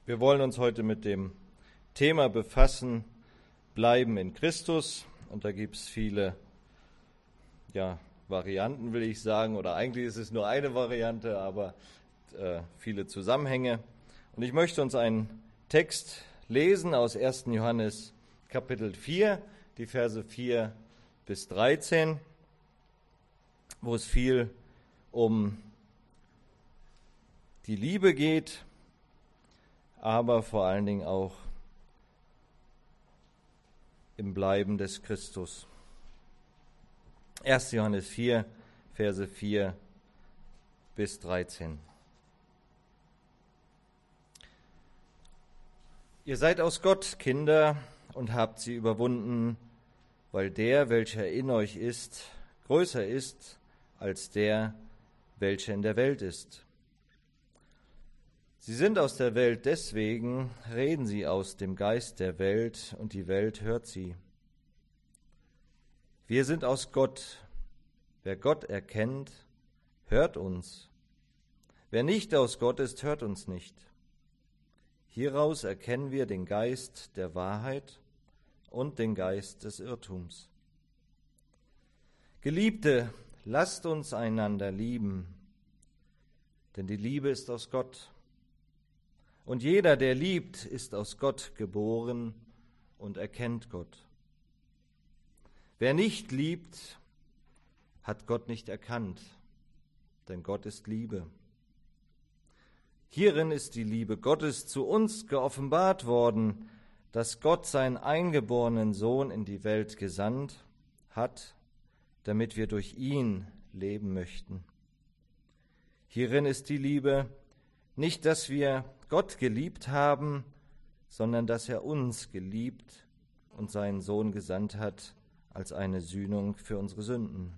Wir wollen uns heute mit dem Thema befassen, Bleiben in Christus. Und da gibt es viele Varianten, will ich sagen, oder eigentlich ist es nur eine Variante, aber viele Zusammenhänge. Und ich möchte uns einen Text lesen aus 1. Johannes Kapitel 4, die Verse 4 bis 13, wo es viel um die Liebe geht, aber vor allen Dingen auch im Bleiben des Christus. 1. Johannes 4, Verse 4 bis 13. Ihr seid aus Gott Kinder und habt sie überwunden, weil der, welcher in euch ist, größer ist als der, welcher in der Welt ist. Sie sind aus der Welt, deswegen reden sie aus dem Geist der Welt, und die Welt hört sie. Wir sind aus Gott. Wer Gott erkennt, hört uns. Wer nicht aus Gott ist, hört uns nicht. Hieraus erkennen wir den Geist der Wahrheit und den Geist des Irrtums. Geliebte, lasst uns einander lieben, denn die Liebe ist aus Gott. Und jeder, der liebt, ist aus Gott geboren und erkennt Gott. Wer nicht liebt, hat Gott nicht erkannt, denn Gott ist Liebe. Hierin ist die Liebe Gottes zu uns geoffenbart worden, dass Gott seinen eingeborenen Sohn in die Welt gesandt hat, damit wir durch ihn leben möchten. Hierin ist die Liebe, nicht, dass wir Gott geliebt haben, sondern dass er uns geliebt und seinen Sohn gesandt hat als eine Sühnung für unsere Sünden.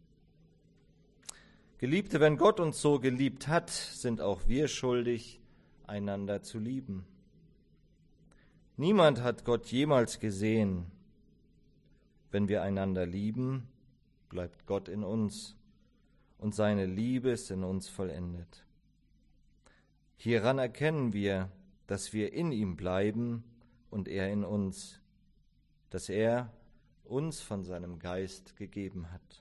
Geliebte, wenn Gott uns so geliebt hat, sind auch wir schuldig, einander zu lieben. Niemand hat Gott jemals gesehen. Wenn wir einander lieben, bleibt Gott in uns und seine Liebe ist in uns vollendet. Hieran erkennen wir, dass wir in ihm bleiben und er in uns, dass er uns von seinem Geist gegeben hat.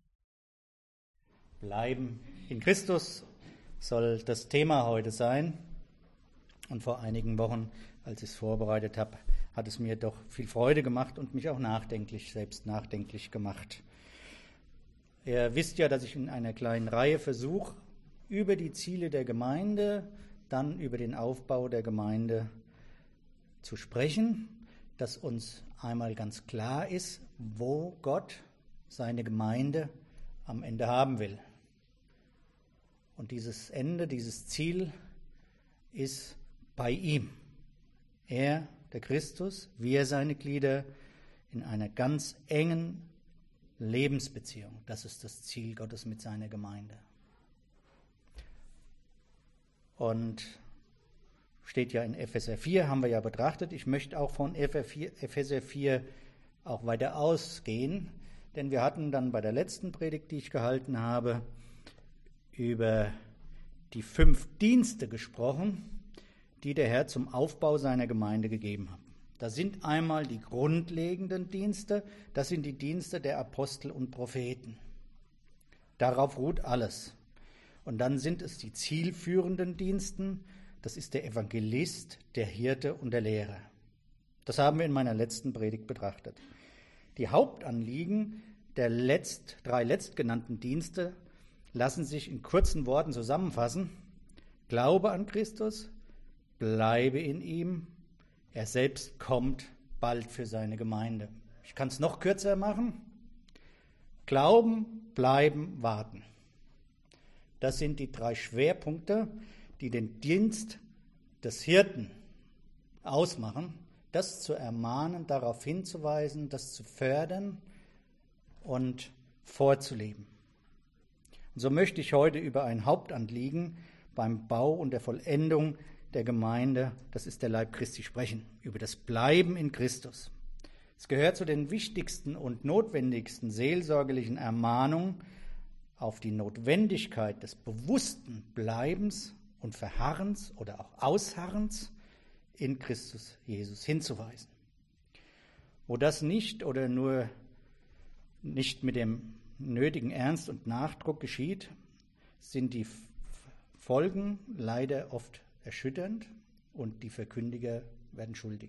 Bleiben in Christus soll das Thema heute sein. Und vor einigen Wochen, als ich es vorbereitet habe, hat es mir doch viel Freude gemacht und mich auch selbst nachdenklich gemacht. Ihr wisst ja, dass ich in einer kleinen Reihe versuche, über die Ziele der Gemeinde, dann über den Aufbau der Gemeinde zu sprechen, dass uns einmal ganz klar ist, wo Gott seine Gemeinde am Ende haben will. Und dieses Ende, dieses Ziel ist bei ihm. Er, der Christus, wir seine Glieder in einer ganz engen Lebensbeziehung. Das ist das Ziel Gottes mit seiner Gemeinde. Und steht ja in Epheser 4, haben wir ja betrachtet. Ich möchte auch von Epheser 4 auch weiter ausgehen, denn wir hatten dann bei der letzten Predigt, die ich gehalten habe, über die 5 Dienste gesprochen, die der Herr zum Aufbau seiner Gemeinde gegeben hat. Das sind einmal die grundlegenden Dienste, das sind die Dienste der Apostel und Propheten. Darauf ruht alles. Und dann sind es die zielführenden Diensten, das ist der Evangelist, der Hirte und der Lehrer. Das haben wir in meiner letzten Predigt betrachtet. Die Hauptanliegen der 3 letztgenannten Dienste lassen sich in kurzen Worten zusammenfassen. Glaube an Christus, bleibe in ihm, er selbst kommt bald für seine Gemeinde. Ich kann es noch kürzer machen. Glauben, bleiben, warten. Das sind die 3 Schwerpunkte, die den Dienst des Hirten ausmachen, das zu ermahnen, darauf hinzuweisen, das zu fördern und vorzuleben. Und so möchte ich heute über ein Hauptanliegen beim Bau und der Vollendung der Gemeinde, das ist der Leib Christi, sprechen, über das Bleiben in Christus. Es gehört zu den wichtigsten und notwendigsten seelsorgerlichen Ermahnungen auf die Notwendigkeit des bewussten Bleibens und Verharrens oder auch Ausharrens in Christus Jesus hinzuweisen. Wo das nicht oder nur nicht mit dem nötigen Ernst und Nachdruck geschieht, sind die Folgen leider oft erschütternd und die Verkündiger werden schuldig.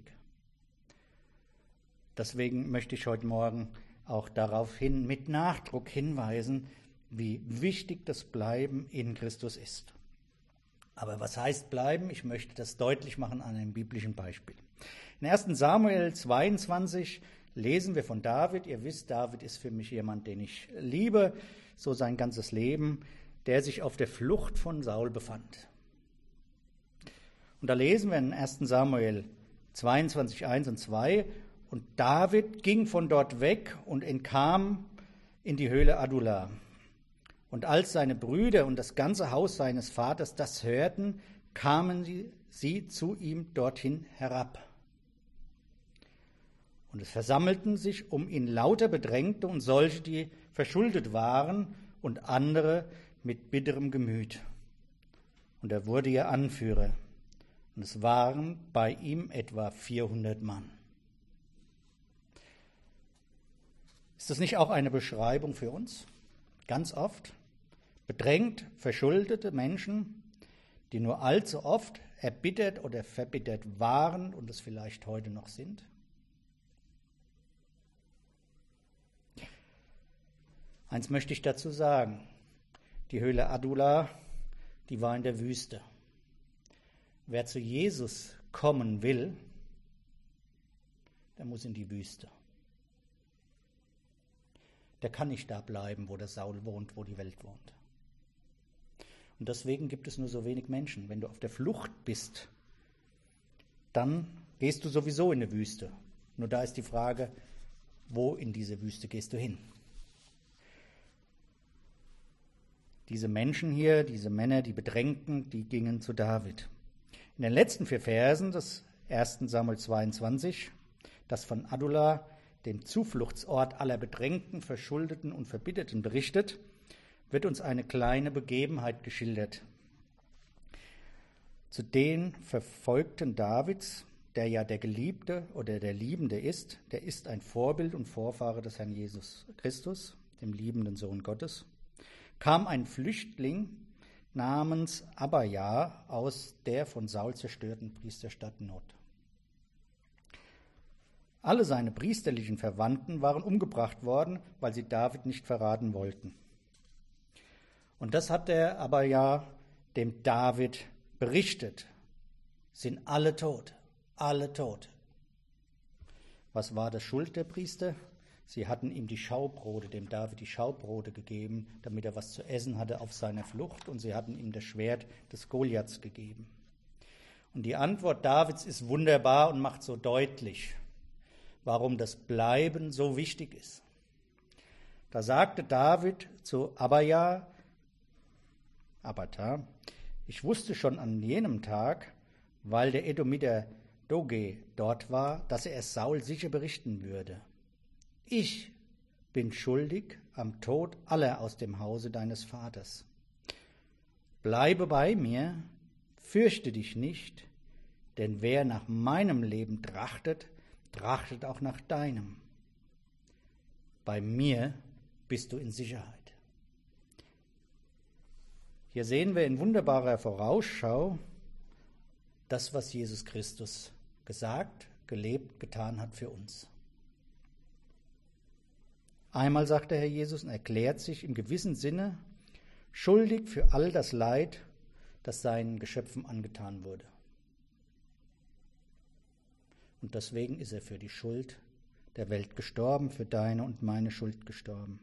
Deswegen möchte ich heute Morgen auch darauf mit Nachdruck hinweisen, wie wichtig das Bleiben in Christus ist. Aber was heißt bleiben? Ich möchte das deutlich machen an einem biblischen Beispiel. In 1. Samuel 22 lesen wir von David. Ihr wisst, David ist für mich jemand, den ich liebe, so sein ganzes Leben, der sich auf der Flucht von Saul befand. Und da lesen wir in 1. Samuel 22, 1 und 2, und David ging von dort weg und entkam in die Höhle Adullam. Und als seine Brüder und das ganze Haus seines Vaters das hörten, kamen sie zu ihm dorthin herab. Und es versammelten sich um ihn lauter Bedrängte und solche, die verschuldet waren, und andere mit bitterem Gemüt. Und er wurde ihr Anführer. Und es waren bei ihm etwa 400 Mann. Ist das nicht auch eine Beschreibung für uns? Ganz oft bedrängt, verschuldete Menschen, die nur allzu oft erbittert oder verbittert waren und es vielleicht heute noch sind. Eins möchte ich dazu sagen. Die Höhle Adullam, die war in der Wüste. Wer zu Jesus kommen will, der muss in die Wüste. Der kann nicht da bleiben, wo der Saul wohnt, wo die Welt wohnt. Und deswegen gibt es nur so wenig Menschen. Wenn du auf der Flucht bist, dann gehst du sowieso in die Wüste. Nur da ist die Frage, wo in diese Wüste gehst du hin? Diese Menschen hier, diese Männer, die Bedrängten, die gingen zu David. In den letzten 4 Versen des 1. Samuel 22, das von Adullam, dem Zufluchtsort aller Bedrängten, Verschuldeten und Verbitterten, berichtet, wird uns eine kleine Begebenheit geschildert. Zu den Verfolgten Davids, der ja der Geliebte oder der Liebende ist, der ist ein Vorbild und Vorfahre des Herrn Jesus Christus, dem liebenden Sohn Gottes, kam ein Flüchtling namens Abaja aus der von Saul zerstörten Priesterstadt Not. Alle seine priesterlichen Verwandten waren umgebracht worden, weil sie David nicht verraten wollten. Und das hat der Abaja dem David berichtet. Sind alle tot, alle tot. Was war das Schuld der Priester? Sie hatten ihm dem David die Schaubrote gegeben, damit er was zu essen hatte auf seiner Flucht, und sie hatten ihm das Schwert des Goliaths gegeben. Und die Antwort Davids ist wunderbar und macht so deutlich, warum das Bleiben so wichtig ist. Da sagte David zu Abaja, ich wusste schon an jenem Tag, weil der Edomiter Doge dort war, dass er es Saul sicher berichten würde. Ich bin schuldig am Tod aller aus dem Hause deines Vaters. Bleibe bei mir, fürchte dich nicht, denn wer nach meinem Leben trachtet, trachtet auch nach deinem. Bei mir bist du in Sicherheit. Hier sehen wir in wunderbarer Vorausschau das, was Jesus Christus gesagt, gelebt, getan hat für uns. Einmal sagt der Herr Jesus und erklärt sich im gewissen Sinne schuldig für all das Leid, das seinen Geschöpfen angetan wurde. Und deswegen ist er für die Schuld der Welt gestorben, für deine und meine Schuld gestorben.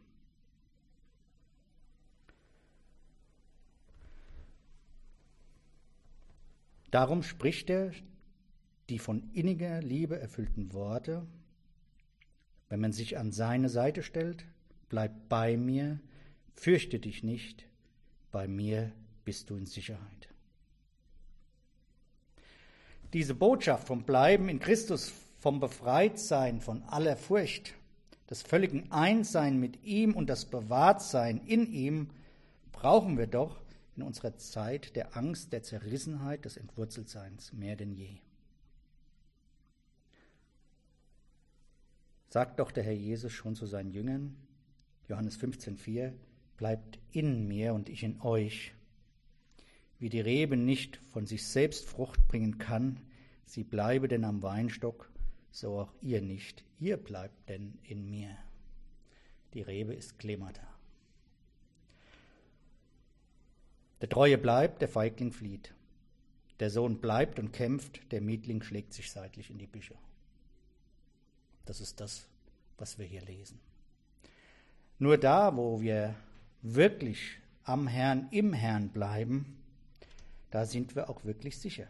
Darum spricht er die von inniger Liebe erfüllten Worte: Wenn man sich an seine Seite stellt, bleib bei mir, fürchte dich nicht, bei mir bist du in Sicherheit. Diese Botschaft vom Bleiben in Christus, vom Befreitsein von aller Furcht, des völligen Einssein mit ihm und das Bewahrtsein in ihm, brauchen wir doch in unserer Zeit der Angst, der Zerrissenheit, des Entwurzeltseins mehr denn je. sagt doch der Herr Jesus schon zu seinen Jüngern, Johannes 15,4, bleibt in mir und ich in euch. Wie die Rebe nicht von sich selbst Frucht bringen kann, sie bleibe denn am Weinstock, so auch ihr nicht. Ihr bleibt denn in mir. Die Rebe ist Klemata. Der Treue bleibt, der Feigling flieht. Der Sohn bleibt und kämpft, der Mietling schlägt sich seitlich in die Büsche. Das ist das, was wir hier lesen. Nur da, wo wir wirklich am Herrn, im Herrn bleiben, da sind wir auch wirklich sicher.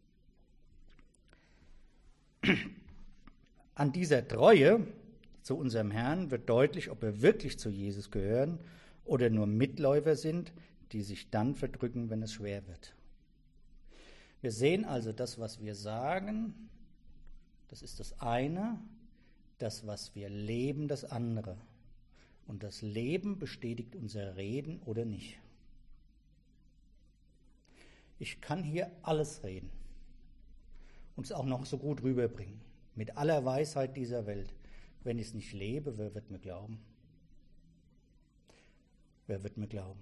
An dieser Treue zu unserem Herrn wird deutlich, ob wir wirklich zu Jesus gehören oder nur Mitläufer sind, die sich dann verdrücken, wenn es schwer wird. Wir sehen also, das, was wir sagen, das ist das eine, das, was wir leben, das andere. Und das Leben bestätigt unser Reden oder nicht. Ich kann hier alles reden und es auch noch so gut rüberbringen, mit aller Weisheit dieser Welt. Wenn ich es nicht lebe, wer wird mir glauben? Wer wird mir glauben?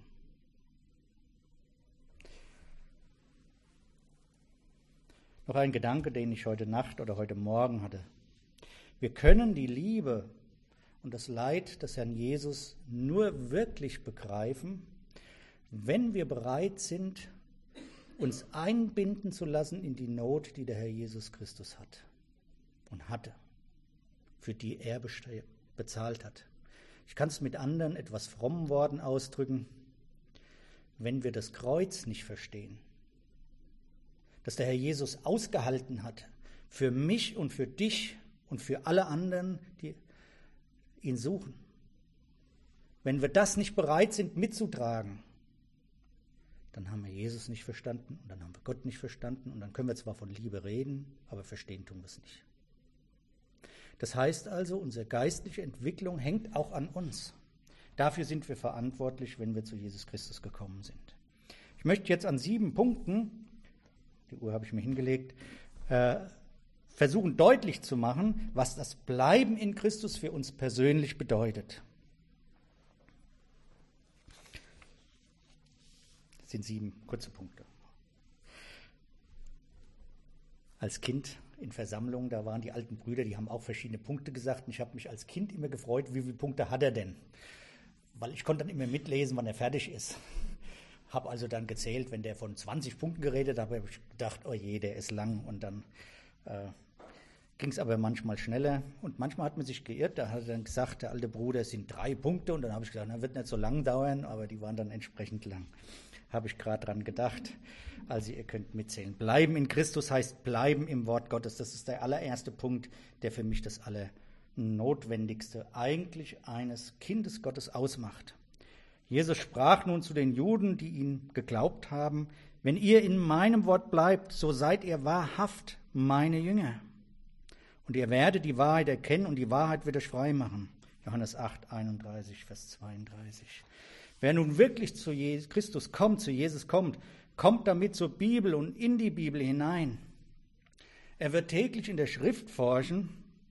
Noch ein Gedanke, den ich heute Nacht oder heute Morgen hatte. Wir können die Liebe und das Leid des Herrn Jesus nur wirklich begreifen, wenn wir bereit sind, uns einbinden zu lassen in die Not, die der Herr Jesus Christus hat und hatte, für die er bezahlt hat. Ich kann es mit anderen etwas frommen Worten ausdrücken, wenn wir das Kreuz nicht verstehen, dass der Herr Jesus ausgehalten hat, für mich und für dich und für alle anderen, die ihn suchen. Wenn wir das nicht bereit sind mitzutragen, dann haben wir Jesus nicht verstanden und dann haben wir Gott nicht verstanden und dann können wir zwar von Liebe reden, aber verstehen tun wir es nicht. Das heißt also, unsere geistliche Entwicklung hängt auch an uns. Dafür sind wir verantwortlich, wenn wir zu Jesus Christus gekommen sind. Ich möchte jetzt an 7 Punkten, die Uhr habe ich mir hingelegt, versuchen deutlich zu machen, was das Bleiben in Christus für uns persönlich bedeutet. Das sind 7 kurze Punkte. Als Kind in Versammlungen, da waren die alten Brüder, die haben auch verschiedene Punkte gesagt. Und ich habe mich als Kind immer gefreut, wie viele Punkte hat er denn? Weil ich konnte dann immer mitlesen, wann er fertig ist. Habe also dann gezählt, wenn der von 20 Punkten geredet hat, habe ich gedacht, oh je, der ist lang. Und dann ging es aber manchmal schneller. Und manchmal hat man sich geirrt. Da hat er dann gesagt, der alte Bruder, es sind 3 Punkte. Und dann habe ich gesagt, das wird nicht so lang dauern, aber die waren dann entsprechend lang. Habe ich gerade dran gedacht. Also ihr könnt mitzählen. Bleiben in Christus heißt bleiben im Wort Gottes. Das ist der allererste Punkt, der für mich das Allernotwendigste eigentlich eines Kindes Gottes ausmacht. Jesus sprach nun zu den Juden, die ihn geglaubt haben, wenn ihr in meinem Wort bleibt, so seid ihr wahrhaft meine Jünger. Und ihr werdet die Wahrheit erkennen und die Wahrheit wird euch frei machen. Johannes 8, 31, Vers 32. Wer nun wirklich zu Christus kommt, zu Jesus kommt, kommt damit zur Bibel und in die Bibel hinein. Er wird täglich in der Schrift forschen,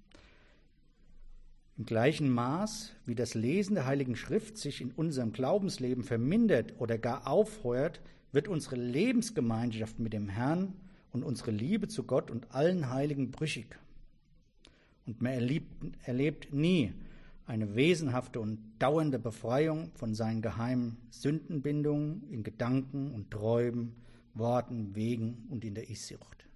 im gleichen Maß, wie das Lesen der Heiligen Schrift sich in unserem Glaubensleben vermindert oder gar aufheuert, wird unsere Lebensgemeinschaft mit dem Herrn und unsere Liebe zu Gott und allen Heiligen brüchig. Und man erlebt nie eine wesenhafte und dauernde Befreiung von seinen geheimen Sündenbindungen in Gedanken und Träumen, Worten, Wegen und in der Ich-Sucht.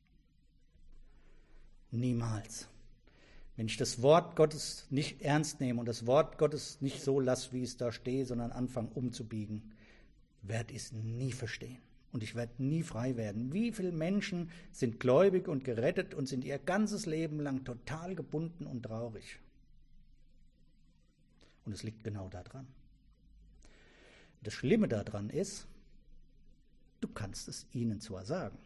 Niemals. Wenn ich das Wort Gottes nicht ernst nehme und das Wort Gottes nicht so lasse, wie es da steht, sondern anfange umzubiegen, werde ich es nie verstehen. Und ich werde nie frei werden. Wie viele Menschen sind gläubig und gerettet und sind ihr ganzes Leben lang total gebunden und traurig? Und es liegt genau daran. Das Schlimme daran ist, du kannst es ihnen zwar sagen,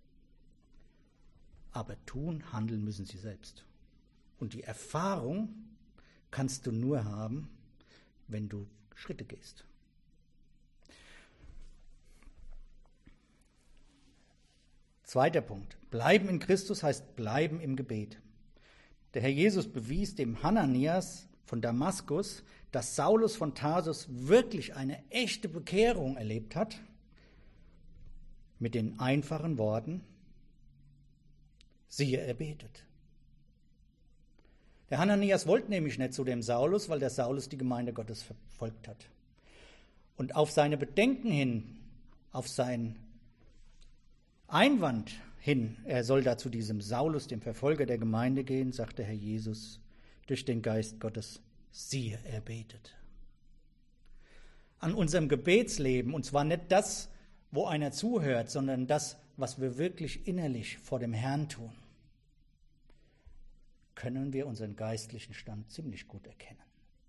aber tun, handeln müssen sie selbst. Und die Erfahrung kannst du nur haben, wenn du Schritte gehst. Zweiter Punkt. Bleiben in Christus heißt bleiben im Gebet. Der Herr Jesus bewies dem Hananias von Damaskus, dass Saulus von Tarsus wirklich eine echte Bekehrung erlebt hat, mit den einfachen Worten: Siehe, er betet. Der Hananias wollte nämlich nicht zu dem Saulus, weil der Saulus die Gemeinde Gottes verfolgt hat. Und auf seine Bedenken hin, auf seinen Einwand hin, er soll da zu diesem Saulus, dem Verfolger der Gemeinde, gehen, sagte Herr Jesus durch den Geist Gottes: Siehe, er betet. An unserem Gebetsleben, und zwar nicht das, wo einer zuhört, sondern das, was wir wirklich innerlich vor dem Herrn tun, können wir unseren geistlichen Stand ziemlich gut erkennen.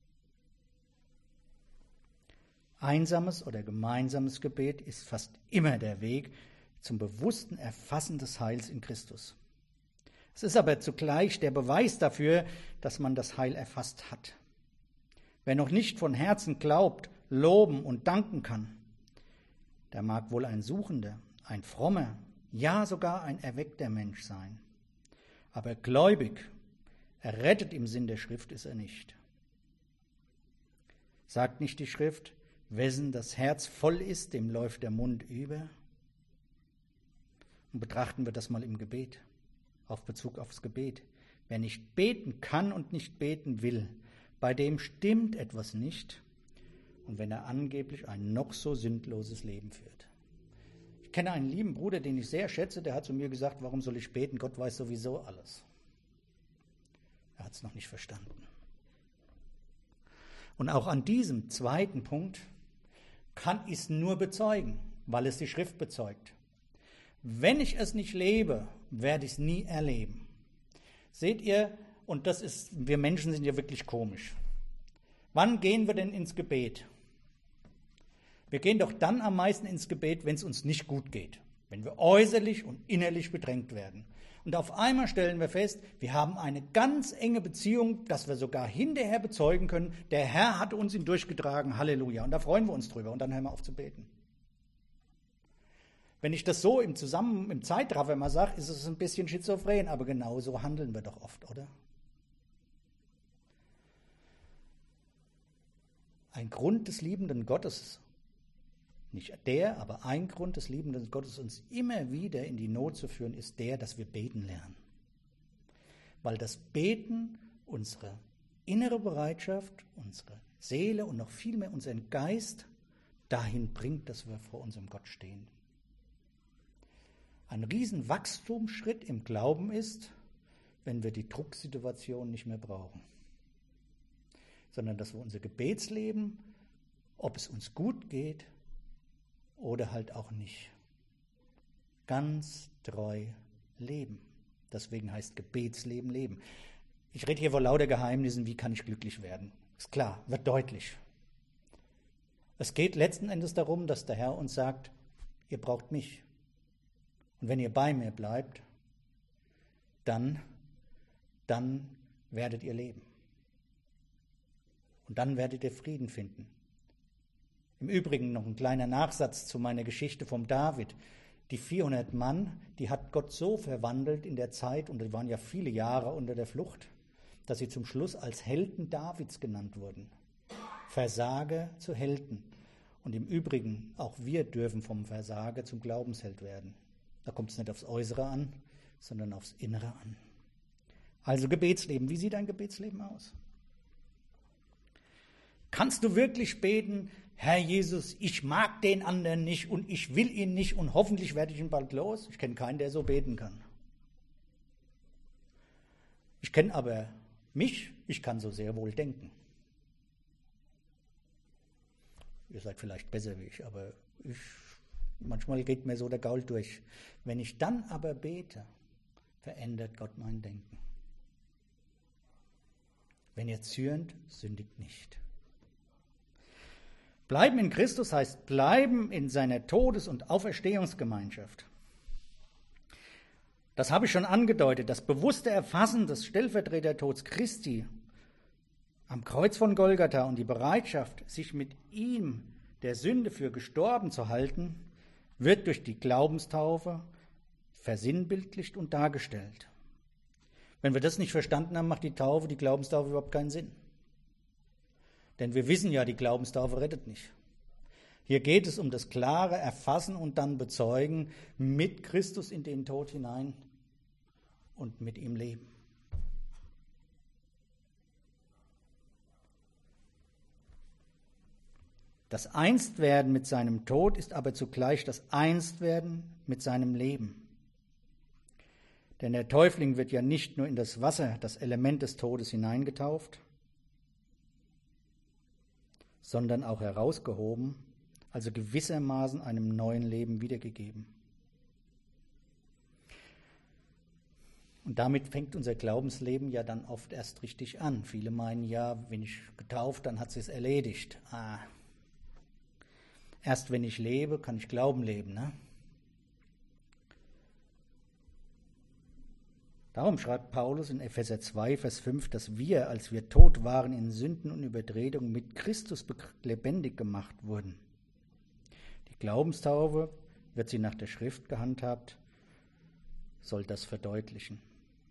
Einsames oder gemeinsames Gebet ist fast immer der Weg zum bewussten Erfassen des Heils in Christus. Es ist aber zugleich der Beweis dafür, dass man das Heil erfasst hat. Wer noch nicht von Herzen glaubt, loben und danken kann, der mag wohl ein suchender, ein frommer, ja sogar ein erweckter Mensch sein. Aber gläubig, errettet im Sinn der Schrift ist er nicht. Sagt nicht die Schrift: Wessen das Herz voll ist, dem läuft der Mund über? Und betrachten wir das mal im Gebet, auf Bezug aufs Gebet. Wer nicht beten kann und nicht beten will, bei dem stimmt etwas nicht, und wenn er angeblich ein noch so sündloses Leben führt. Ich kenne einen lieben Bruder, den ich sehr schätze, der hat zu mir gesagt: Warum soll ich beten? Gott weiß sowieso alles. Er hat es noch nicht verstanden. Und auch an diesem zweiten Punkt kann ich es nur bezeugen, weil es die Schrift bezeugt. Wenn ich es nicht lebe, werde ich es nie erleben. Seht ihr, und das ist, wir Menschen sind ja wirklich komisch. Wann gehen wir denn ins Gebet? Wir gehen doch dann am meisten ins Gebet, wenn es uns nicht gut geht, wenn wir äußerlich und innerlich bedrängt werden. Und auf einmal stellen wir fest, wir haben eine ganz enge Beziehung, dass wir sogar hinterher bezeugen können, der Herr hat uns hindurchgetragen, Halleluja. Und da freuen wir uns drüber und dann hören wir auf zu beten. Wenn ich das so im Zeitraffer mal sage, ist es ein bisschen schizophren, aber genau so handeln wir doch oft, oder? Ein Grund des liebenden Gottes, nicht der, aber ein Grund des liebenden Gottes, uns immer wieder in die Not zu führen, ist der, dass wir beten lernen. Weil das Beten unsere innere Bereitschaft, unsere Seele und noch viel mehr unseren Geist dahin bringt, dass wir vor unserem Gott stehen. Ein riesen Wachstumsschritt im Glauben ist, wenn wir die Drucksituation nicht mehr brauchen, sondern dass wir unser Gebetsleben, ob es uns gut geht oder halt auch nicht, ganz treu leben. Deswegen heißt Gebetsleben leben. Ich rede hier vor lauter Geheimnissen, wie kann ich glücklich werden? Ist klar, wird deutlich. Es geht letzten Endes darum, dass der Herr uns sagt: Ihr braucht mich. Und wenn ihr bei mir bleibt, dann werdet ihr leben. Und dann werdet ihr Frieden finden. Im Übrigen noch ein kleiner Nachsatz zu meiner Geschichte vom David. Die 400 Mann, die hat Gott so verwandelt in der Zeit, und es waren ja viele Jahre unter der Flucht, dass sie zum Schluss als Helden Davids genannt wurden. Versager zu Helden. Und im Übrigen, auch wir dürfen vom Versager zum Glaubensheld werden. Da kommt es nicht aufs Äußere an, sondern aufs Innere an. Also Gebetsleben. Wie sieht ein Gebetsleben aus? Kannst du wirklich beten: Herr Jesus, ich mag den anderen nicht und ich will ihn nicht und hoffentlich werde ich ihn bald los? Ich kenne keinen, der so beten kann. Ich kenne aber mich, ich kann so sehr wohl denken. Ihr seid vielleicht besser wie ich, aber manchmal geht mir so der Gaul durch. Wenn ich dann aber bete, verändert Gott mein Denken. Wenn ihr zürnt, sündigt nicht. Bleiben in Christus heißt bleiben in seiner Todes- und Auferstehungsgemeinschaft. Das habe ich schon angedeutet. Das bewusste Erfassen des Stellvertretertods Christi am Kreuz von Golgatha und die Bereitschaft, sich mit ihm der Sünde für gestorben zu halten, wird durch die Glaubenstaufe versinnbildlicht und dargestellt. Wenn wir das nicht verstanden haben, macht die Glaubenstaufe überhaupt keinen Sinn. Denn wir wissen ja, die Glaubenstaufe rettet nicht. Hier geht es um das klare Erfassen und dann Bezeugen mit Christus in den Tod hinein und mit ihm leben. Das Einstwerden mit seinem Tod ist aber zugleich das Einstwerden mit seinem Leben. Denn der Täufling wird ja nicht nur in das Wasser, das Element des Todes, hineingetauft, sondern auch herausgehoben, also gewissermaßen einem neuen Leben wiedergegeben. Und damit fängt unser Glaubensleben ja dann oft erst richtig an. Viele meinen ja, bin ich getauft, dann hat es sich erledigt. Erst wenn ich lebe, kann ich Glauben leben, ne? Darum schreibt Paulus in Epheser 2, Vers 5, dass wir, als wir tot waren in Sünden und Übertretungen, mit Christus lebendig gemacht wurden. Die Glaubenstaufe, wird sie nach der Schrift gehandhabt, soll das verdeutlichen.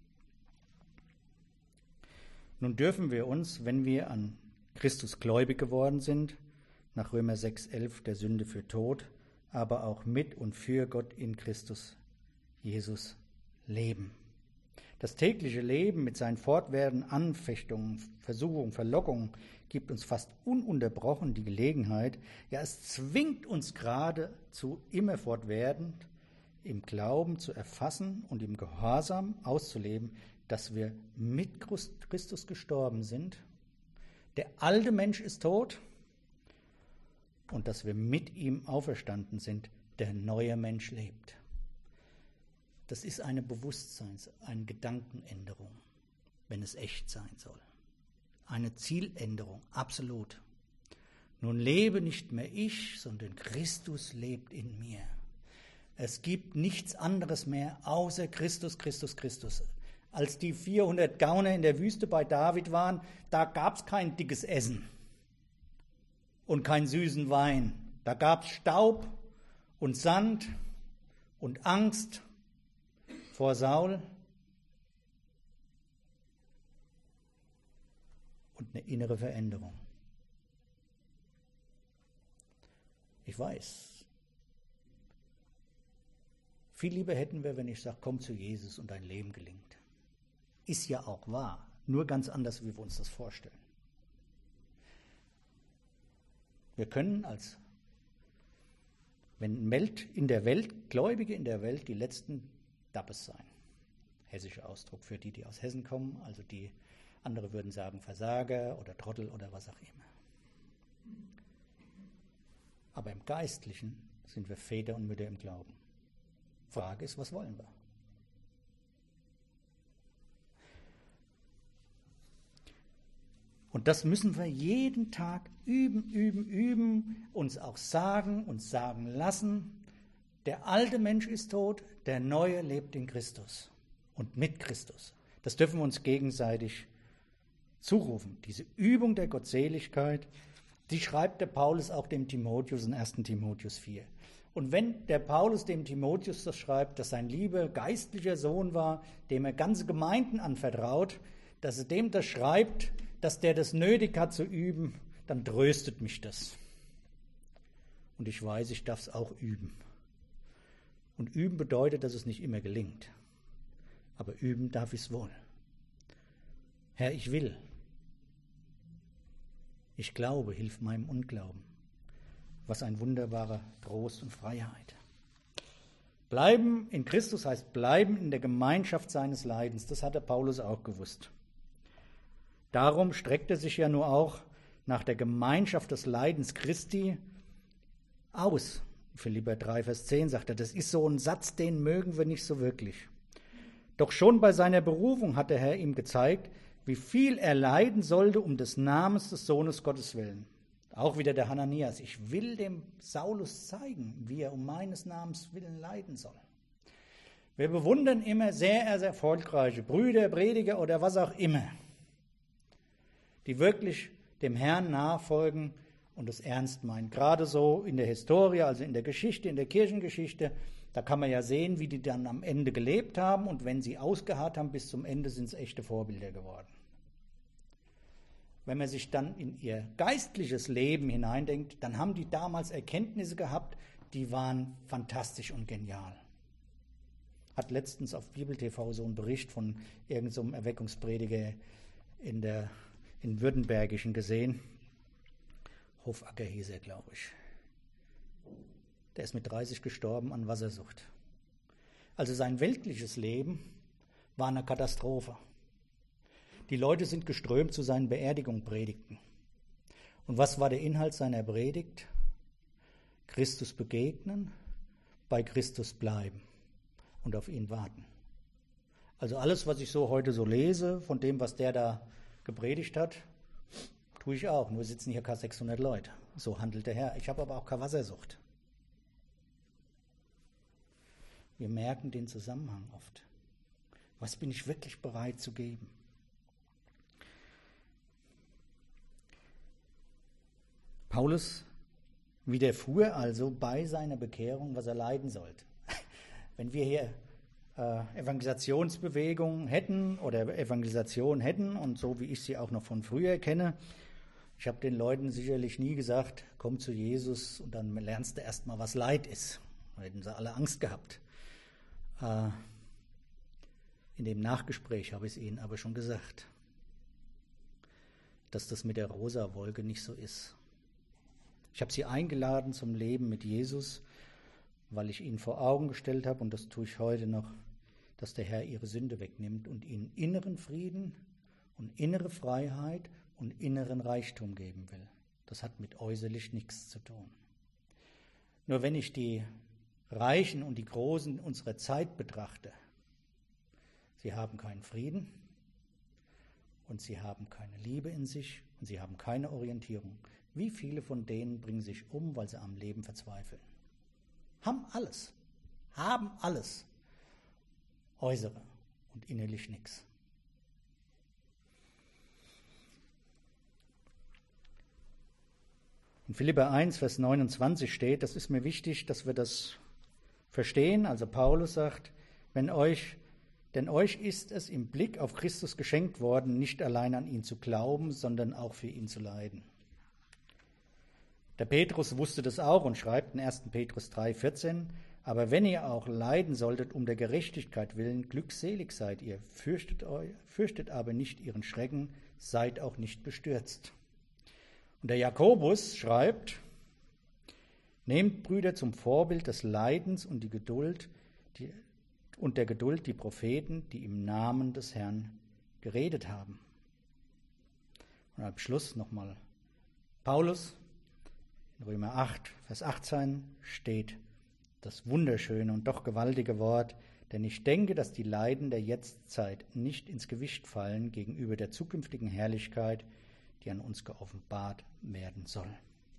Nun dürfen wir uns, wenn wir an Christus gläubig geworden sind, nach Römer 6,11 der Sünde für tot, aber auch mit und für Gott in Christus Jesus leben. Das tägliche Leben mit seinen fortwährenden Anfechtungen, Versuchungen, Verlockungen gibt uns fast ununterbrochen die Gelegenheit, ja es zwingt uns geradezu immer fortwährend im Glauben zu erfassen und im Gehorsam auszuleben, dass wir mit Christus gestorben sind. Der alte Mensch ist tot und dass wir mit ihm auferstanden sind, der neue Mensch lebt. Das ist eine eine Gedankenänderung, wenn es echt sein soll. Eine Zieländerung, absolut. Nun lebe nicht mehr ich, sondern Christus lebt in mir. Es gibt nichts anderes mehr außer Christus, Christus, Christus. Als die 400 Gauner in der Wüste bei David waren, da gab es kein dickes Essen und keinen süßen Wein. Da gab es Staub und Sand und Angst vor Saul und eine innere Veränderung. Ich weiß, viel lieber hätten wir, wenn ich sage, komm zu Jesus und dein Leben gelingt. Ist ja auch wahr, nur ganz anders, wie wir uns das vorstellen. Wir können Gläubige in der Welt die letzten Dappes sein. Hessischer Ausdruck für die aus Hessen kommen, also die, andere würden sagen Versager oder Trottel oder was auch immer. Aber im Geistlichen sind wir Väter und Mütter im Glauben. Frage ist, was wollen wir? Und das müssen wir jeden Tag üben, uns auch sagen, uns sagen lassen. Der alte Mensch ist tot, der neue lebt in Christus und mit Christus. Das dürfen wir uns gegenseitig zurufen. Diese Übung der Gottseligkeit, die schreibt der Paulus auch dem Timotheus in 1. Timotheus 4. Und wenn der Paulus dem Timotheus das schreibt, dass sein lieber geistlicher Sohn war, dem er ganze Gemeinden anvertraut, dass er dem das schreibt, dass der das nötig hat zu üben, dann tröstet mich das. Und ich weiß, ich darf es auch üben. Und üben bedeutet, dass es nicht immer gelingt. Aber üben darf ich es wohl. Herr, ich will. Ich glaube, hilf meinem Unglauben. Was ein wunderbarer Trost und Freiheit. Bleiben in Christus heißt bleiben in der Gemeinschaft seines Leidens. Das hat der Paulus auch gewusst. Darum streckt er sich ja nur auch nach der Gemeinschaft des Leidens Christi aus. Philipper 3, Vers 10 sagt er, das ist so ein Satz, den mögen wir nicht so wirklich. Doch schon bei seiner Berufung hat der Herr ihm gezeigt, wie viel er leiden sollte um des Namens des Sohnes Gottes willen. Auch wieder der Hananias. Ich will dem Saulus zeigen, wie er um meines Namens willen leiden soll. Wir bewundern immer sehr erfolgreiche Brüder, Prediger oder was auch immer, die wirklich dem Herrn nachfolgen und es ernst meinen. Gerade so in der Historie, also in der Geschichte, in der Kirchengeschichte, Da kann man ja sehen, wie die dann am Ende gelebt haben, und wenn sie ausgeharrt haben bis zum Ende, sind es echte Vorbilder geworden. Wenn man sich dann in ihr geistliches Leben hineindenkt, dann haben die damals Erkenntnisse gehabt, die waren fantastisch und genial. Hat letztens auf Bibel TV so einen Bericht von irgendeinem so Erweckungsprediger in Württembergischen gesehen. Hofacker hieß er, glaube ich. Der ist mit 30 gestorben an Wassersucht. Also sein weltliches Leben war eine Katastrophe. Die Leute sind geströmt zu seinen Beerdigungspredigten. Und was war der Inhalt seiner Predigt? Christus begegnen, bei Christus bleiben und auf ihn warten. Also alles, was ich so heute so lese, von dem, was der da gepredigt hat, tue ich auch. Nur sitzen hier keine 600 Leute. So handelt der Herr. Ich habe aber auch keine Wassersucht. Wir merken den Zusammenhang oft. Was bin ich wirklich bereit zu geben? Paulus widerfuhr also bei seiner Bekehrung, was er leiden sollte. Wenn wir hier Evangelisationsbewegungen hätten oder Evangelisation hätten, und so wie ich sie auch noch von früher kenne, ich habe den Leuten sicherlich nie gesagt, komm zu Jesus und dann lernst du erst mal, was Leid ist. Da hätten sie alle Angst gehabt. In dem Nachgespräch habe ich es ihnen aber schon gesagt, dass das mit der rosa Wolke nicht so ist. Ich habe sie eingeladen zum Leben mit Jesus, weil ich ihnen vor Augen gestellt habe, und das tue ich heute noch, dass der Herr ihre Sünde wegnimmt und ihnen inneren Frieden und innere Freiheit und inneren Reichtum geben will. Das hat mit äußerlich nichts zu tun. Nur wenn ich die Reichen und die Großen unserer Zeit betrachte, sie haben keinen Frieden und sie haben keine Liebe in sich und sie haben keine Orientierung. Wie viele von denen bringen sich um, weil sie am Leben verzweifeln? Haben alles, äußere und innerlich nichts. In Philipper 1, Vers 29 steht, das ist mir wichtig, dass wir das verstehen. Also Paulus sagt, denn euch ist es im Blick auf Christus geschenkt worden, nicht allein an ihn zu glauben, sondern auch für ihn zu leiden. Der Petrus wusste das auch und schreibt in 1. Petrus 3,14, aber wenn ihr auch leiden solltet um der Gerechtigkeit willen, glückselig seid ihr, fürchtet aber nicht ihren Schrecken, seid auch nicht bestürzt. Und der Jakobus schreibt, nehmt, Brüder, zum Vorbild des Leidens und der Geduld die Propheten, die im Namen des Herrn geredet haben. Und am Schluss nochmal Paulus, in Römer 8, Vers 18 steht das wunderschöne und doch gewaltige Wort, denn ich denke, dass die Leiden der Jetztzeit nicht ins Gewicht fallen gegenüber der zukünftigen Herrlichkeit, die an uns geoffenbart werden soll.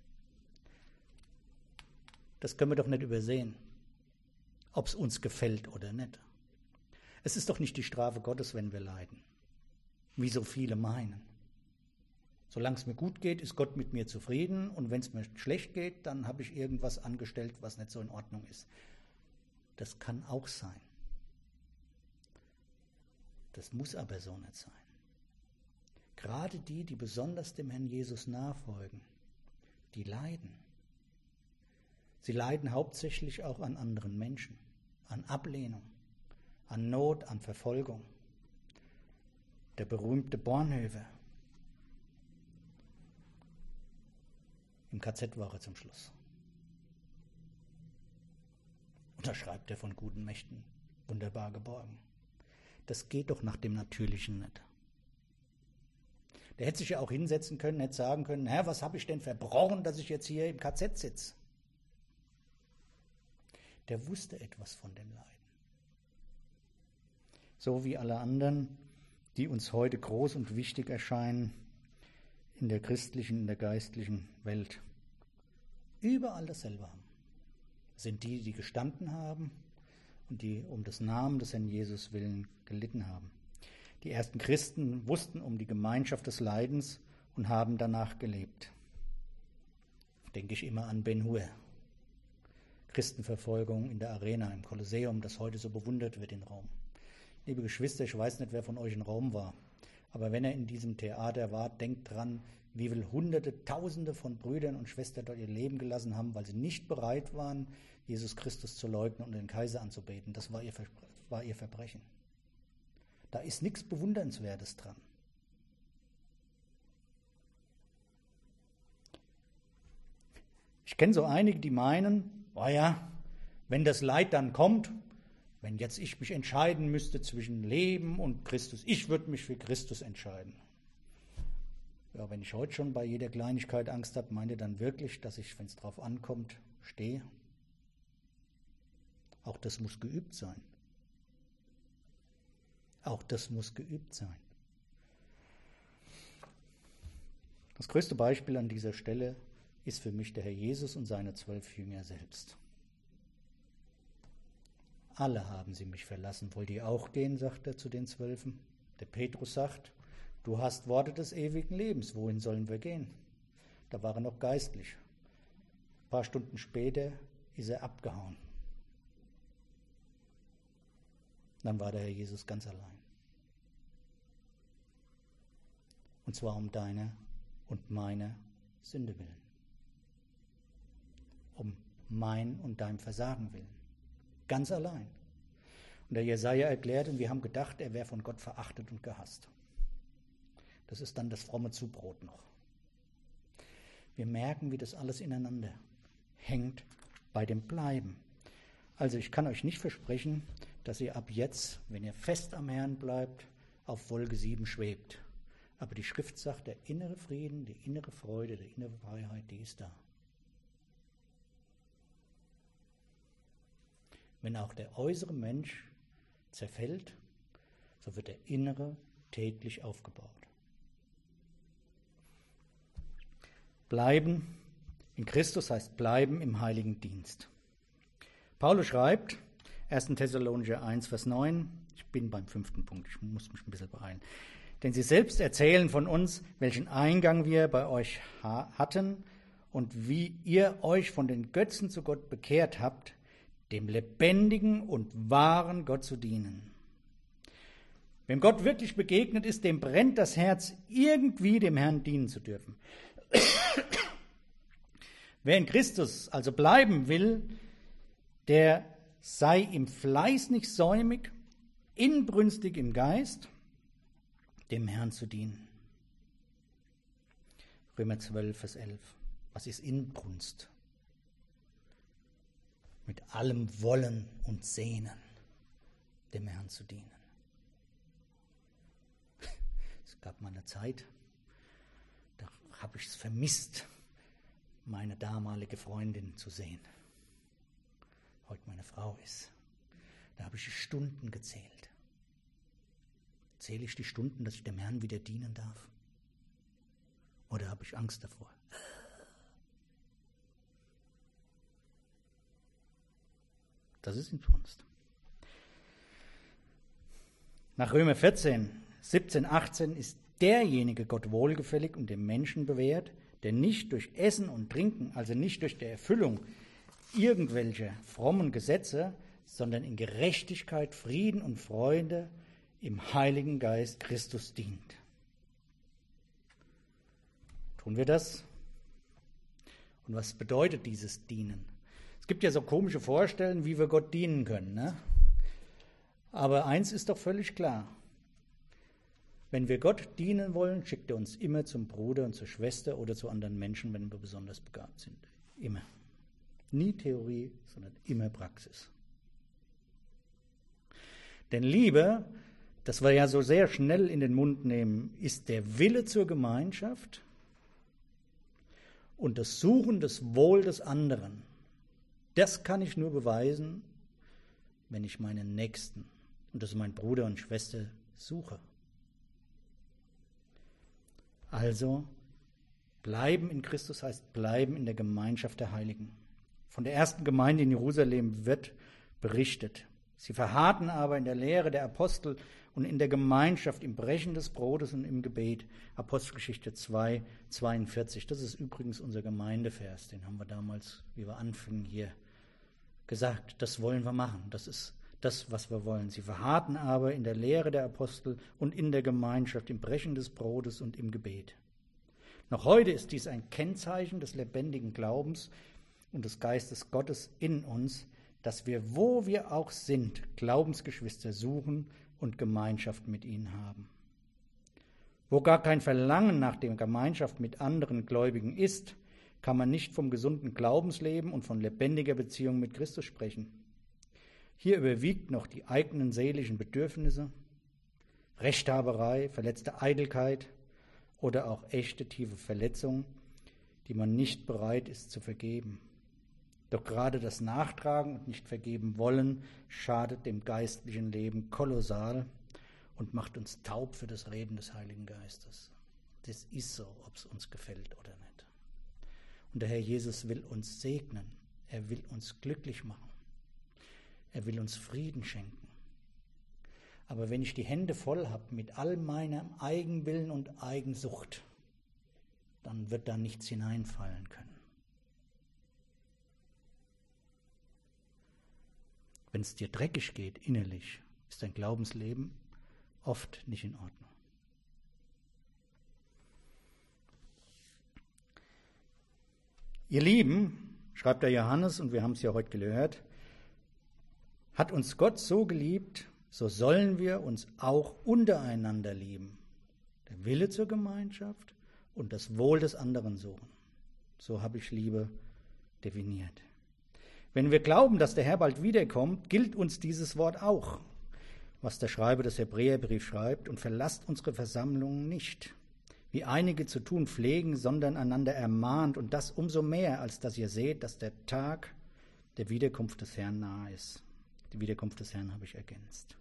Das können wir doch nicht übersehen, ob es uns gefällt oder nicht. Es ist doch nicht die Strafe Gottes, wenn wir leiden, wie so viele meinen. Solange es mir gut geht, ist Gott mit mir zufrieden, und wenn es mir schlecht geht, dann habe ich irgendwas angestellt, was nicht so in Ordnung ist. Das kann auch sein. Das muss aber so nicht sein. Gerade die besonders dem Herrn Jesus nachfolgen, die leiden. Sie leiden hauptsächlich auch an anderen Menschen, an Ablehnung, an Not, an Verfolgung. Der berühmte Bonhoeffer, im KZ war er zum Schluss. Und da schreibt er von guten Mächten, wunderbar geborgen. Das geht doch nach dem Natürlichen nicht. Der hätte sich ja auch hinsetzen können, hätte sagen können, Herr, was habe ich denn verbrochen, dass ich jetzt hier im KZ sitze? Der wusste etwas von dem Leiden. So wie alle anderen, die uns heute groß und wichtig erscheinen in der christlichen, in der geistlichen Welt. Überall dasselbe haben. Das sind die gestanden haben und die um des Namen des Herrn Jesus willen gelitten haben. Die ersten Christen wussten um die Gemeinschaft des Leidens und haben danach gelebt. Denke ich immer an Ben Hur. Christenverfolgung in der Arena, im Kolosseum, das heute so bewundert wird in Rom. Liebe Geschwister, ich weiß nicht, wer von euch in Rom war, aber wenn er in diesem Theater war, denkt dran, wie viele Hunderte, Tausende von Brüdern und Schwestern dort ihr Leben gelassen haben, weil sie nicht bereit waren, Jesus Christus zu leugnen und den Kaiser anzubeten. Das war ihr Verbrechen. Da ist nichts Bewundernswertes dran. Ich kenne so einige, die meinen, oh ja, wenn das Leid dann kommt, wenn jetzt ich mich entscheiden müsste zwischen Leben und Christus, ich würde mich für Christus entscheiden. Ja, wenn ich heute schon bei jeder Kleinigkeit Angst habe, meint ihr dann wirklich, dass ich, wenn es drauf ankommt, stehe? Auch das muss geübt sein. Auch das muss geübt sein. Das größte Beispiel an dieser Stelle ist für mich der Herr Jesus und seine 12 Jünger selbst. Alle haben sie mich verlassen. Wollt ihr auch gehen, sagt er zu den 12. Der Petrus sagt, du hast Worte des ewigen Lebens, wohin sollen wir gehen? Da war er noch geistlich. Ein paar Stunden später ist er abgehauen. Dann war der Herr Jesus ganz allein. Und zwar um deine und meine Sünde willen. Um mein und dein Versagen willen. Ganz allein. Und der Jesaja erklärt, und wir haben gedacht, er wäre von Gott verachtet und gehasst. Das ist dann das fromme Zubrot noch. Wir merken, wie das alles ineinander hängt bei dem Bleiben. Also ich kann euch nicht versprechen, dass ihr ab jetzt, wenn ihr fest am Herrn bleibt, auf Wolke 7 schwebt. Aber die Schrift sagt, der innere Frieden, die innere Freude, die innere Freiheit, die ist da. Wenn auch der äußere Mensch zerfällt, so wird der innere täglich aufgebaut. Bleiben in Christus heißt bleiben im heiligen Dienst. Paulus schreibt, 1. Thessalonicher 1, Vers 9, ich bin beim 5. Punkt, ich muss mich ein bisschen beeilen. Denn sie selbst erzählen von uns, welchen Eingang wir bei euch hatten und wie ihr euch von den Götzen zu Gott bekehrt habt, dem lebendigen und wahren Gott zu dienen. Wem Gott wirklich begegnet ist, dem brennt das Herz, irgendwie dem Herrn dienen zu dürfen. Wer in Christus also bleiben will, der sei im Fleiß nicht säumig, inbrünstig im Geist, dem Herrn zu dienen. Römer 12, Vers 11. Was ist Inbrunst? Mit allem Wollen und Sehnen, dem Herrn zu dienen. Es gab mal eine Zeit, da habe ich es vermisst, meine damalige Freundin zu sehen. Heute meine Frau ist. Da habe ich die Stunden gezählt. Zähle ich die Stunden, dass ich dem Herrn wieder dienen darf? Oder habe ich Angst davor? Das ist Inbrunst. Nach Römer 14, 17, 18 ist derjenige Gott wohlgefällig und dem Menschen bewährt, der nicht durch Essen und Trinken, also nicht durch die Erfüllung irgendwelcher frommen Gesetze, sondern in Gerechtigkeit, Frieden und Freude im Heiligen Geist Christus dient. Tun wir das? Und was bedeutet dieses Dienen? Es gibt ja so komische Vorstellungen, wie wir Gott dienen können, ne? Aber eins ist doch völlig klar. Wenn wir Gott dienen wollen, schickt er uns immer zum Bruder und zur Schwester oder zu anderen Menschen, wenn wir besonders begabt sind. Immer. Nie Theorie, sondern immer Praxis. Denn Liebe, das wir ja so sehr schnell in den Mund nehmen, ist der Wille zur Gemeinschaft und das Suchen des Wohl des anderen. Das kann ich nur beweisen, wenn ich meinen Nächsten, und das ist mein Bruder und Schwester, suche. Also, bleiben in Christus heißt bleiben in der Gemeinschaft der Heiligen. Von der ersten Gemeinde in Jerusalem wird berichtet. Sie verharrten aber in der Lehre der Apostel und in der Gemeinschaft, im Brechen des Brotes und im Gebet. Apostelgeschichte 2, 42. Das ist übrigens unser Gemeindevers. Den haben wir damals, wie wir anfingen, hier gesagt, das wollen wir machen, das ist das, was wir wollen. Sie verharrten aber in der Lehre der Apostel und in der Gemeinschaft, im Brechen des Brotes und im Gebet. Noch heute ist dies ein Kennzeichen des lebendigen Glaubens und des Geistes Gottes in uns, dass wir, wo wir auch sind, Glaubensgeschwister suchen und Gemeinschaft mit ihnen haben. Wo gar kein Verlangen nach der Gemeinschaft mit anderen Gläubigen ist, kann man nicht vom gesunden Glaubensleben und von lebendiger Beziehung mit Christus sprechen. Hier überwiegt noch die eigenen seelischen Bedürfnisse, Rechthaberei, verletzte Eitelkeit oder auch echte tiefe Verletzungen, die man nicht bereit ist zu vergeben. Doch gerade das Nachtragen und nicht vergeben wollen schadet dem geistlichen Leben kolossal und macht uns taub für das Reden des Heiligen Geistes. Das ist so, ob es uns gefällt oder nicht. Und der Herr Jesus will uns segnen. Er will uns glücklich machen. Er will uns Frieden schenken. Aber wenn ich die Hände voll habe mit all meinem Eigenwillen und Eigensucht, dann wird da nichts hineinfallen können. Wenn es dir dreckig geht innerlich, ist dein Glaubensleben oft nicht in Ordnung. Ihr Lieben, schreibt der Johannes, und wir haben es ja heute gehört, hat uns Gott so geliebt, so sollen wir uns auch untereinander lieben. Der Wille zur Gemeinschaft und das Wohl des anderen suchen. So habe ich Liebe definiert. Wenn wir glauben, dass der Herr bald wiederkommt, gilt uns dieses Wort auch, was der Schreiber des Hebräerbriefs schreibt, und verlasst unsere Versammlungen nicht, wie einige zu tun pflegen, sondern einander ermahnt, und das umso mehr, als dass ihr seht, dass der Tag der Wiederkunft des Herrn nahe ist. Die Wiederkunft des Herrn habe ich ergänzt.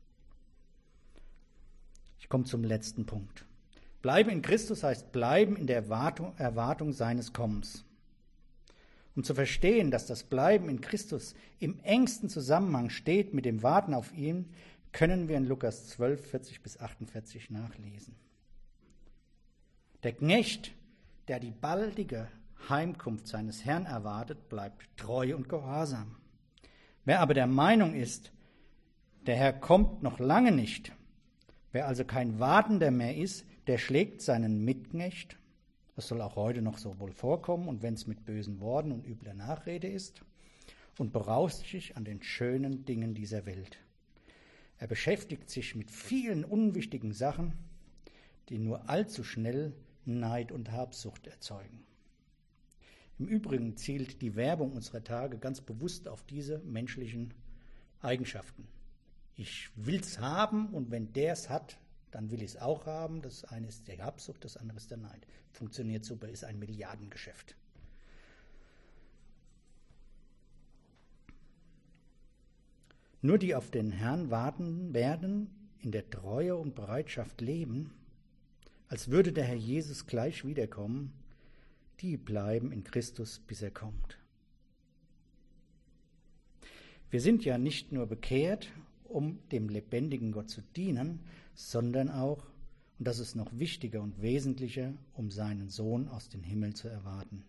Ich komme zum letzten Punkt. Bleiben in Christus heißt bleiben in der Erwartung seines Kommens. Um zu verstehen, dass das Bleiben in Christus im engsten Zusammenhang steht mit dem Warten auf ihn, können wir in Lukas 12, 40 bis 48 nachlesen. Der Knecht, der die baldige Heimkunft seines Herrn erwartet, bleibt treu und gehorsam. Wer aber der Meinung ist, der Herr kommt noch lange nicht, wer also kein Wartender mehr ist, der schlägt seinen Mitknecht, das soll auch heute noch so wohl vorkommen, und wenn es mit bösen Worten und übler Nachrede ist, und berauscht sich an den schönen Dingen dieser Welt. Er beschäftigt sich mit vielen unwichtigen Sachen, die nur allzu schnell Neid und Habsucht erzeugen. Im Übrigen zielt die Werbung unserer Tage ganz bewusst auf diese menschlichen Eigenschaften. Ich will's haben, und wenn der es hat, dann will ich es auch haben. Das eine ist die Habsucht, das andere ist der Neid. Funktioniert super, ist ein Milliardengeschäft. Nur die auf den Herrn warten werden, in der Treue und Bereitschaft leben, als würde der Herr Jesus gleich wiederkommen, die bleiben in Christus, bis er kommt. Wir sind ja nicht nur bekehrt, um dem lebendigen Gott zu dienen, sondern auch, und das ist noch wichtiger und wesentlicher, um seinen Sohn aus dem Himmel zu erwarten.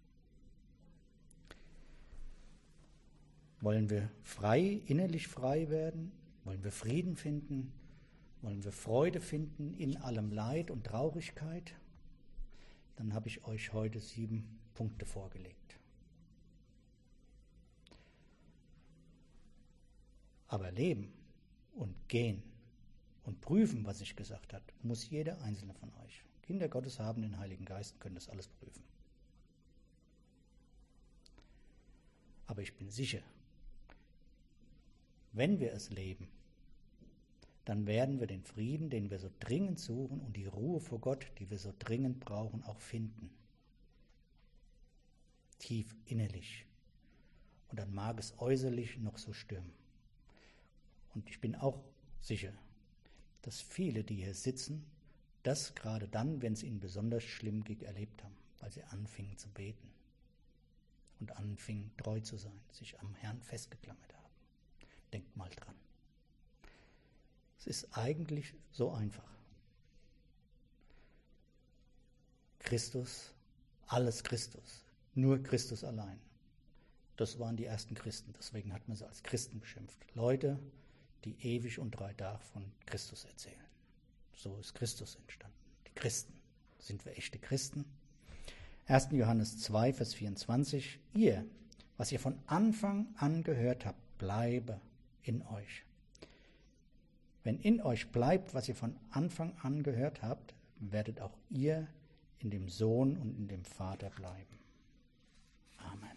Wollen wir frei, innerlich frei werden? Wollen wir Frieden finden? Wollen wir Freude finden in allem Leid und Traurigkeit? Dann habe ich euch heute 7 Punkte vorgelegt. Aber leben und gehen und prüfen, was ich gesagt habe, muss jeder einzelne von euch. Kinder Gottes haben den Heiligen Geist, können das alles prüfen. Aber ich bin sicher, wenn wir es leben, dann werden wir den Frieden, den wir so dringend suchen, und die Ruhe vor Gott, die wir so dringend brauchen, auch finden. Tief innerlich. Und dann mag es äußerlich noch so stürmen. Und ich bin auch sicher, dass viele, die hier sitzen, das gerade dann, wenn es ihnen besonders schlimm ging, erlebt haben, weil sie anfingen zu beten und anfingen treu zu sein, sich am Herrn festgeklammert haben. Denkt mal dran. Es ist eigentlich so einfach. Christus, alles Christus, nur Christus allein. Das waren die ersten Christen, deswegen hat man sie als Christen beschimpft. Leute, die ewig und 3 Tage von Christus erzählen. So ist Christus entstanden. Die Christen. Sind wir echte Christen? 1. Johannes 2, Vers 24. Ihr, was ihr von Anfang an gehört habt, bleibe in euch. Wenn in euch bleibt, was ihr von Anfang an gehört habt, werdet auch ihr in dem Sohn und in dem Vater bleiben. Amen.